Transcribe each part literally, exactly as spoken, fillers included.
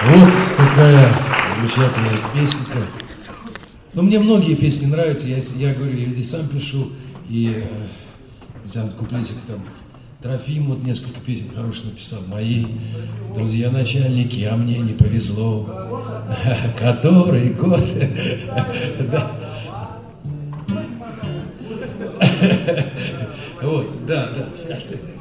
Вот такая замечательная песенка. Но мне многие песни нравятся. Я, я говорю, я и сам пишу, и э, куплетик там Трофим вот несколько песен хороших написал. Мои друзья начальники, а мне не повезло. Который год. Вот, да, да.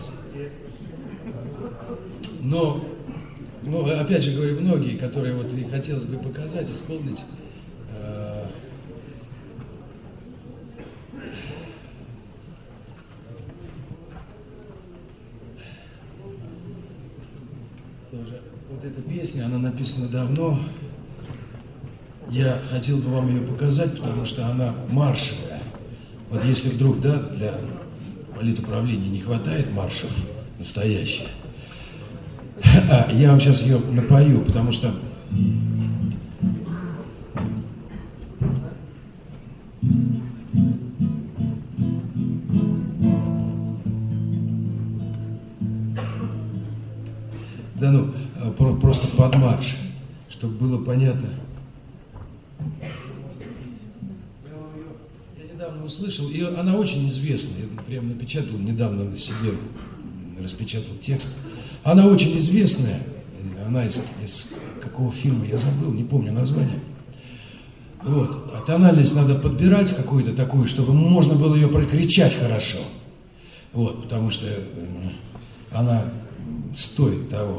Но, ну, опять же говорю, многие, которые вот и хотелось бы показать, исполнить, э, тоже, вот эта песня, она написана давно. Я хотел бы вам ее показать, потому что она маршевая. Вот если вдруг, да, для политуправления не хватает маршев настоящих, а, я вам сейчас ее напою, потому что да ну, просто под марш, чтобы было понятно. Я недавно услышал, и она очень известная, я прям напечатал недавно на себе, распечатал текст. Она очень известная, она из, из какого фильма, я забыл, не помню название. Вот. А тональность надо подбирать какую-то такую, чтобы можно было ее прокричать хорошо. Вот, потому что она стоит того.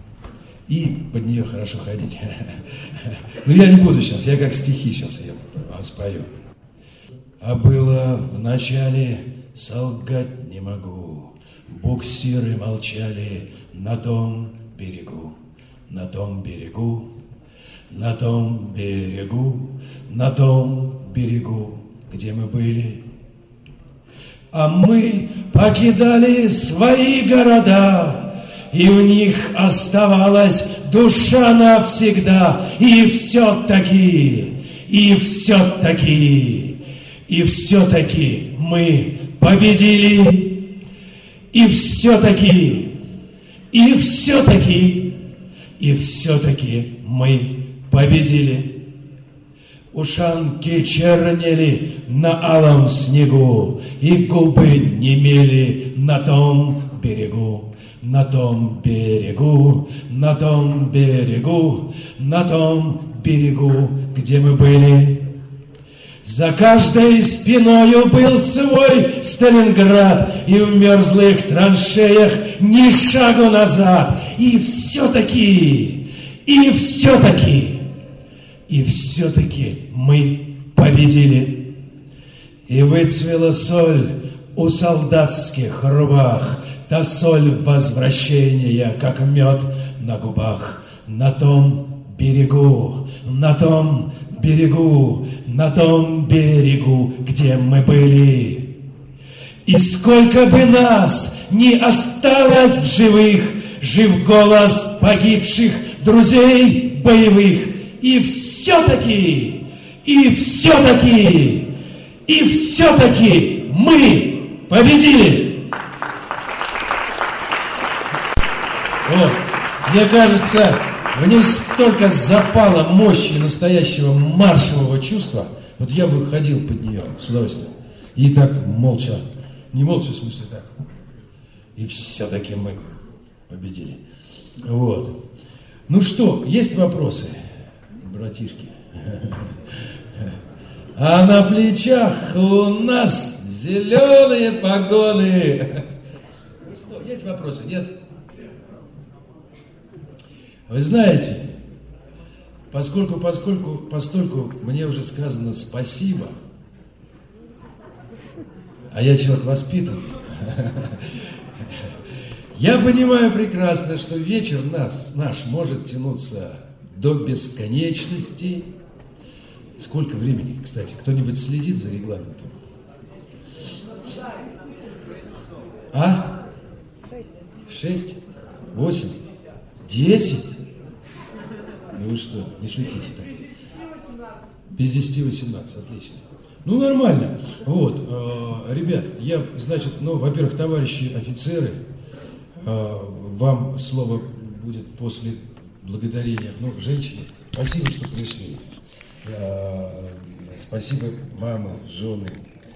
И под нее хорошо ходить. Но я не буду сейчас, я как стихи сейчас я вам спою. А было в начале, солгать не могу. Буксиры молчали на том берегу, на том берегу, на том берегу, на том берегу, где мы были. А мы покидали свои города, и у них оставалась душа навсегда. И все-таки, и все-таки, и все-таки мы победили. И все-таки, и все-таки, и все-таки мы победили. Ушанки чернели на алом снегу, и губы немели на том берегу, на том берегу, на том берегу, на том берегу, где мы были. За каждой спиною был свой Сталинград, и в мерзлых траншеях ни шагу назад. И все-таки, и все-таки, и все-таки мы победили. И выцвела соль у солдатских рубах, та соль возвращения, как мед на губах. На том берегу, на том берегу, на том берегу, где мы были. И сколько бы нас ни осталось в живых, жив голос погибших друзей боевых. И все-таки, и все-таки, и все-таки мы победили. Вот, мне кажется, в ней столько запала мощи настоящего маршевого чувства. Вот я бы ходил под нее с удовольствием. И так молча, не молча, в смысле так. И все-таки мы победили. Вот. Ну что, есть вопросы, братишки? А на плечах у нас зеленые погоны. Ну что, есть вопросы? Нет? Вы знаете, поскольку, поскольку, постольку мне уже сказано спасибо, а я человек воспитанный, я понимаю прекрасно, что вечер нас, наш может тянуться до бесконечности. Сколько времени, кстати? Кто-нибудь следит за регламентом? А? Шесть? Восемь? Десять? Ну вы что, не шутите так. Без десяти восемнадцать, отлично. Ну нормально. Вот, э, ребят, я, значит, ну, во-первых, товарищи офицеры, э, вам слово будет после благодарение, ну, женщине. Спасибо, что пришли. Спасибо, мамы, жены,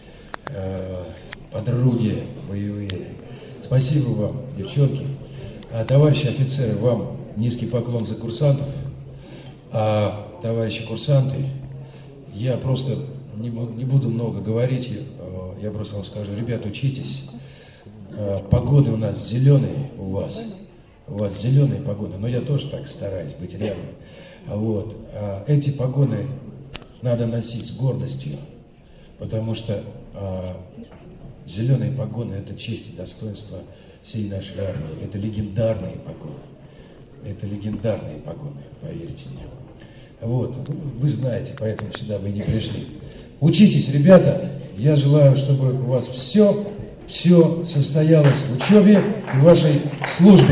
подруги боевые. Спасибо вам, девчонки. Товарищи офицеры, вам низкий поклон за курсантов. А товарищи курсанты, я просто не, не буду много говорить, я просто вам скажу, ребят, учитесь. Погоны у нас зеленые, у вас, у вас зеленые погоны, но я тоже так стараюсь быть рядом. Вот. А эти погоны надо носить с гордостью, потому что а, зеленые погоны – это честь и достоинство всей нашей армии, это легендарные погоны, это легендарные погоны, поверьте мне. Вот, вы знаете, поэтому сюда вы не пришли. Учитесь, ребята, я желаю, чтобы у вас все, все состоялось в учебе и в вашей службе.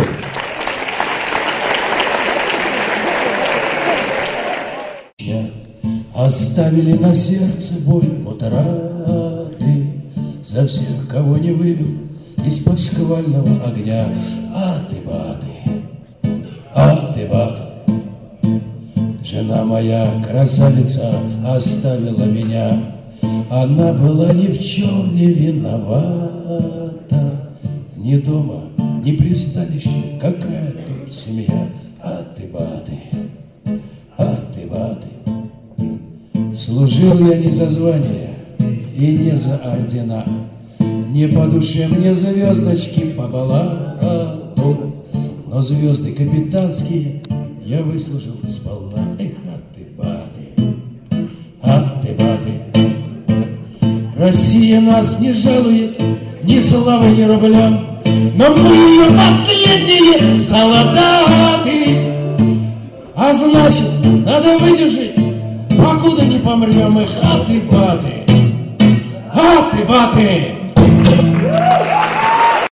Оставили на сердце боль утраты, за всех, кого не вывел из-под шквального огня. А ты, баты, а ты, баты, жена моя, красавица, оставила меня. Она была ни в чем не виновата, ни дома, ни пристанище, какая тут семья. А ты, баты, а ты, баты. Служил я не за звание и не за ордена, не по душе мне звездочки по балату, но звезды капитанские я выслужил сполна. Эх, а ты, баты, а ты, баты. Россия нас не жалует ни славы, ни рубля, но мы ее последние солдаты. А значит, надо выдержать, покуда не помрем. Эх, а ты, баты, а ты, баты.